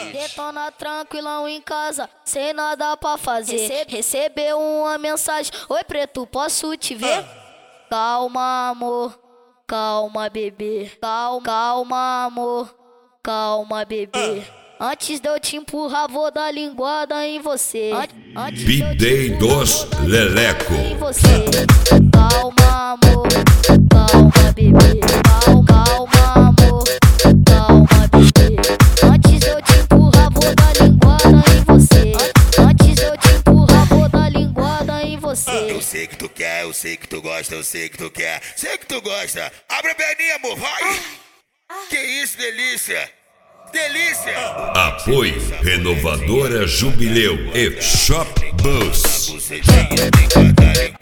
Detona tranquilão em casa, sem nada pra fazer. Recebeu uma mensagem: oi preto, posso te ver? Calma amor, calma bebê. Calma amor, calma bebê. Antes de eu te empurrar, vou dar linguada em você. B-Day dos Leleco. Calma amor, calma bebê. Calma amor, calma bebê. Antes de eu te empurrar, vou dar linguada em você. Antes de eu te empurrar, vou dar linguada em você. Eu sei que tu quer, eu sei que tu gosta, eu sei que tu quer, sei que tu gosta. Abre a perninha, amor, vai! Que isso, delícia! Delícia! Apoio Renovadora Jubileu e Shop Bus. Bucetinha tem guarda